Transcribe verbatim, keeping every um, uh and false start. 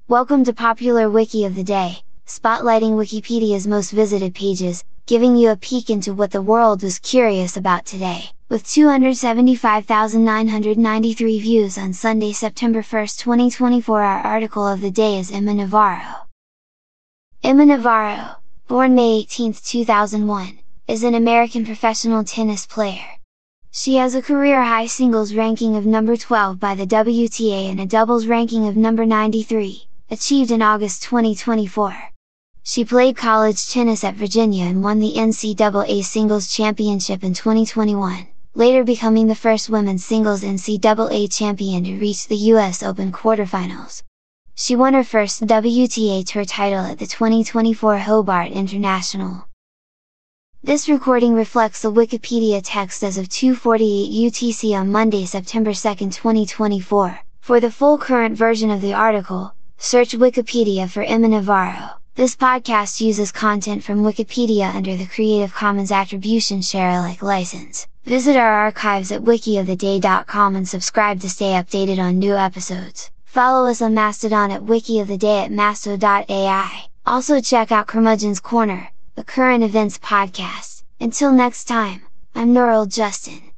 Welcome to Popular Wiki of the Day, spotlighting Wikipedia's most visited pages, giving you a peek into what the world was curious about today. With two hundred seventy-five thousand nine hundred ninety-three views on Sunday, September first, twenty twenty-four, our article of the day is Emma Navarro. Emma Navarro, born May eighteenth two thousand one, is an American professional tennis player. She has a career-high singles ranking of number twelve by the W T A and a doubles ranking of number ninety-three, achieved in August twenty twenty-four. She played college tennis at Virginia and won the N C double A Singles Championship in twenty twenty-one, later becoming the first women's singles N C double A champion to reach the U S Open quarterfinals. She won her first W T A Tour title at the twenty twenty-four Hobart International. This recording reflects the Wikipedia text as of two forty-eight U T C on Monday, September second, twenty twenty-four. For the full current version of the article, search Wikipedia for Emma Navarro. This podcast uses content from Wikipedia under the Creative Commons Attribution Share Alike license. Visit our archives at wiki of the day dot com and subscribe to stay updated on new episodes. Follow us on Mastodon at wiki of the day at masto dot A I. Also check out Curmudgeon's Corner, the current events podcast. Until next time, I'm Nurul Justin.